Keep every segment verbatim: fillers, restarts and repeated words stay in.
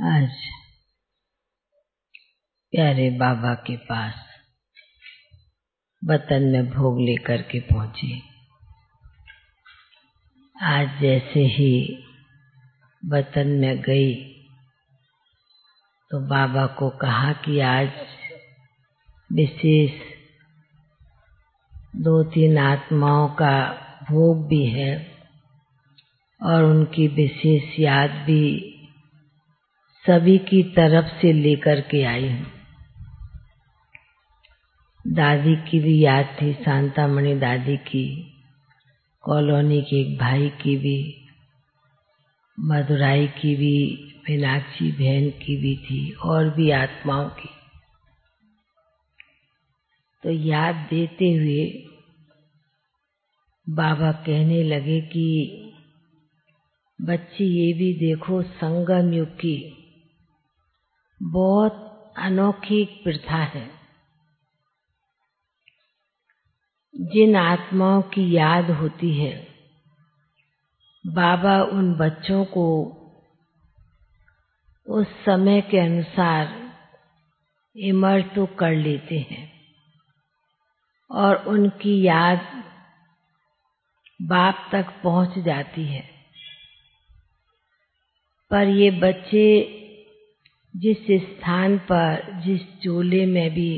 आज प्यारे बाबा के पास वतन में भोग लेकर के पहुंचे। आज जैसे ही वतन में गई तो बाबा को कहा कि आज विशेष दो तीन आत्माओं का भोग भी है और उनकी विशेष याद भी सभी की तरफ से लेकर के आई हूँ। दादी की भी याद थी, शांतामणि दादी की, कॉलोनी के एक भाई की भी, मदुराई की भी, मीनाक्षी बहन की भी थी और भी आत्माओं की। तो याद देते हुए बाबा कहने लगे कि बच्ची ये भी देखो, संगम युग की बहुत अनोखी प्रथा है। जिन आत्माओं की याद होती है बाबा उन बच्चों को उस समय के अनुसार इमर्ज तो कर लेते हैं और उनकी याद बाप तक पहुंच जाती है। पर ये बच्चे जिस स्थान पर, जिस चोले में भी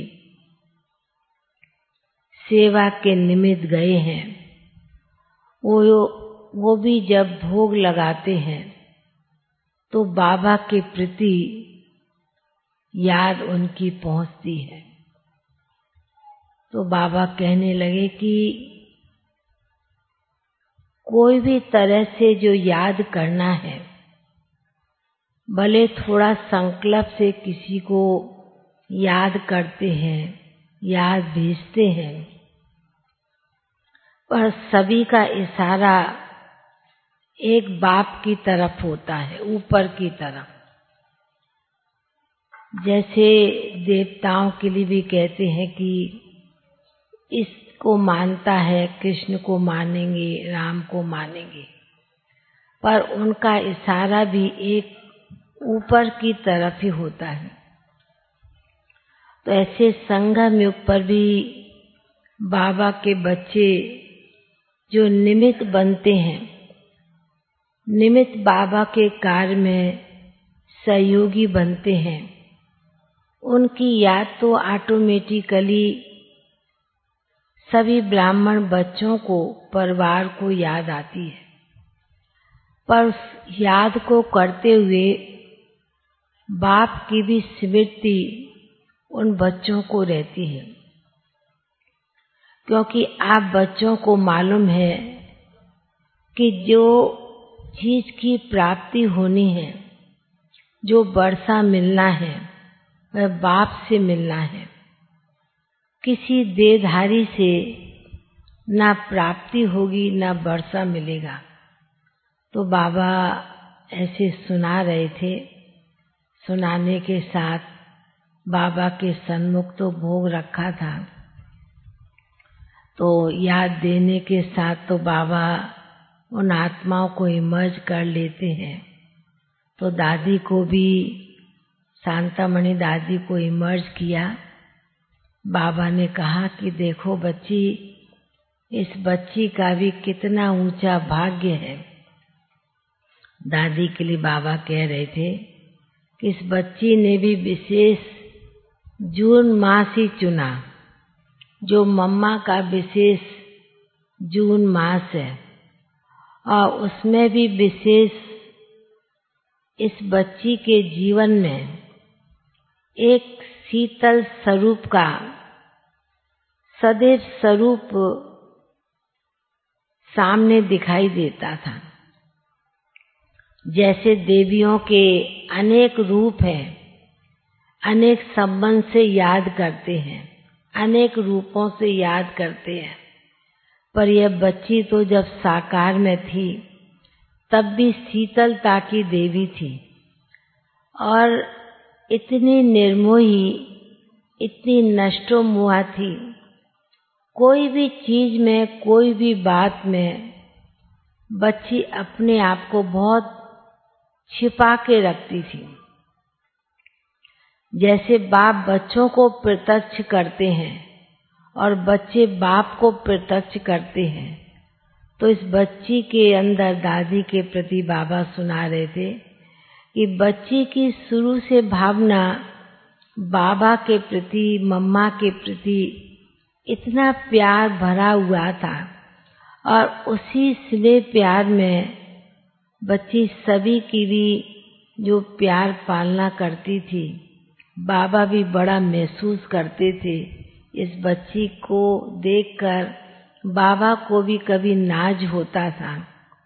सेवा के निमित्त गए हैं, वो वो भी जब भोग लगाते हैं तो बाबा के प्रति याद उनकी पहुंचती है। तो बाबा कहने लगे कि कोई भी तरह से जो याद करना है, भले थोड़ा संकल्प से किसी को याद करते हैं, याद भेजते हैं, पर सभी का इशारा एक बाप की तरफ होता है, ऊपर की तरफ। जैसे देवताओं के लिए भी कहते हैं कि इसको मानता है, कृष्ण को मानेंगे, राम को मानेंगे, पर उनका इशारा भी एक ऊपर की तरफ ही होता है। तो ऐसे संगम युग पर भी बाबा के बच्चे जो निमित्त बनते हैं, निमित्त बाबा के कार्य में सहयोगी बनते हैं, उनकी याद तो ऑटोमेटिकली सभी ब्राह्मण बच्चों को, परिवार को याद आती है। पर उस याद को करते हुए बाप की भी स्मृति उन बच्चों को रहती है, क्योंकि आप बच्चों को मालूम है कि जो चीज की प्राप्ति होनी है, जो वर्षा मिलना है, वह बाप से मिलना है। किसी देहधारी से ना प्राप्ति होगी, ना वर्षा मिलेगा। तो बाबा ऐसे सुना रहे थे। सुनाने के साथ बाबा के सन्मुख तो भोग रखा था, तो याद देने के साथ तो बाबा उन आत्माओं को इमर्ज कर लेते हैं। तो दादी को भी, शांतामणि दादी को इमर्ज किया। बाबा ने कहा कि देखो बच्ची, इस बच्ची का भी कितना ऊंचा भाग्य है। दादी के लिए बाबा कह रहे थे कि इस बच्ची ने भी विशेष जून मास ही चुना, जो मम्मा का विशेष जून मास है, और उसमें भी विशेष इस बच्ची के जीवन में एक शीतल स्वरूप का सदैव स्वरूप सामने दिखाई देता था। जैसे देवियों के अनेक रूप हैं, अनेक संबंध से याद करते हैं, अनेक रूपों से याद करते हैं, पर यह बच्ची तो जब साकार में थी तब भी शीतलता की देवी थी और इतनी निर्मोही, इतनी नष्टोमुआ थी। कोई भी चीज में, कोई भी बात में बच्ची अपने आप को बहुत छिपा के रखती थी। जैसे बाप बच्चों को प्रत्यक्ष करते हैं और बच्चे बाप को प्रत्यक्ष करते हैं। तो इस बच्ची के अंदर दादी के प्रति बाबा सुना रहे थे कि बच्ची की शुरू से भावना बाबा के प्रति, मम्मा के प्रति इतना प्यार भरा हुआ था और उसी स्नेह प्यार में बच्ची सभी की भी जो प्यार पालना करती थी, बाबा भी बड़ा महसूस करते थे। इस बच्ची को देखकर बाबा को भी कभी नाज होता था।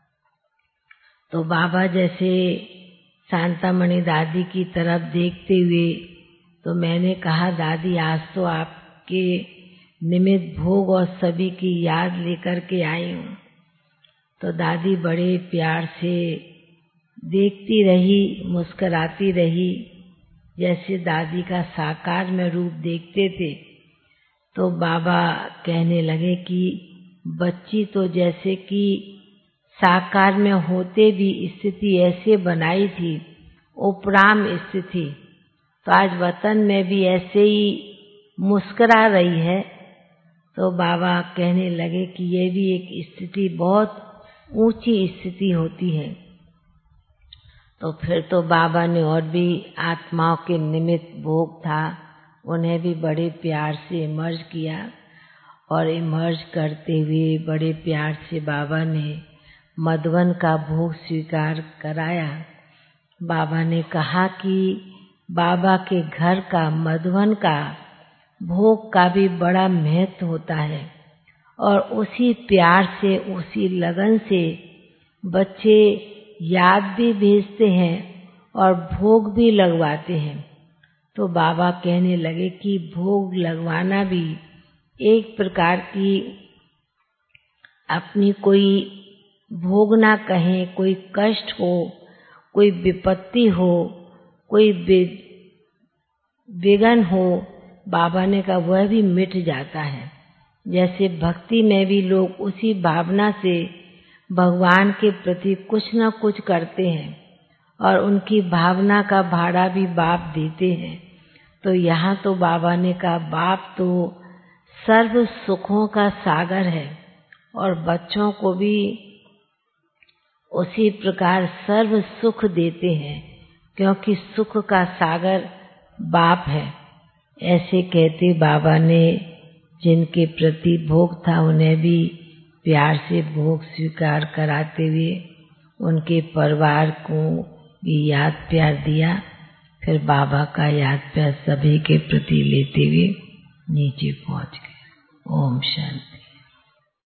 तो बाबा जैसे शांतामणि दादी की तरफ देखते हुए, तो मैंने कहा दादी आज तो आपके निमित्त भोग और सभी की याद लेकर के आई हूँ। तो दादी बड़े प्यार से देखती रही, मुस्कुराती रही, जैसे दादी का साकार में रूप देखते थे। तो बाबा कहने लगे कि बच्ची तो जैसे कि साकार में होते भी स्थिति ऐसे बनाई थी, उपराम स्थिति, तो आज वतन में भी ऐसे ही मुस्कुरा रही है। तो बाबा कहने लगे कि ये भी एक स्थिति, बहुत ऊंची स्थिति होती है। तो फिर तो बाबा ने और भी आत्माओं के निमित्त भोग था, उन्हें भी बड़े प्यार से इमर्ज किया और इमर्ज करते हुए बड़े प्यार से बाबा ने मधुवन का भोग स्वीकार कराया। बाबा ने कहा कि बाबा के घर का, मधुवन का भोग का भी बड़ा महत्व होता है और उसी प्यार से, उसी लगन से बच्चे याद भी भेजते हैं और भोग भी लगवाते हैं। तो बाबा कहने लगे कि भोग लगवाना भी एक प्रकार की, अपनी कोई भोग ना कहें, कोई कष्ट हो, कोई विपत्ति हो, कोई विघ्न हो, बाबा ने कहा वह भी मिट जाता है। जैसे भक्ति में भी लोग उसी भावना से भगवान के प्रति कुछ न कुछ करते हैं और उनकी भावना का भाड़ा भी बाप देते हैं। तो यहाँ तो बाबा ने कहा बाप तो सर्व सुखों का सागर है और बच्चों को भी उसी प्रकार सर्व सुख देते हैं, क्योंकि सुख का सागर बाप है। ऐसे कहते बाबा ने जिनके प्रति भोग था उन्हें भी प्यार से भोग स्वीकार कराते हुए उनके परिवार को भी याद प्यार दिया। फिर बाबा का याद प्यार सभी के प्रति लेते हुए नीचे पहुंच गए। ओम शांति।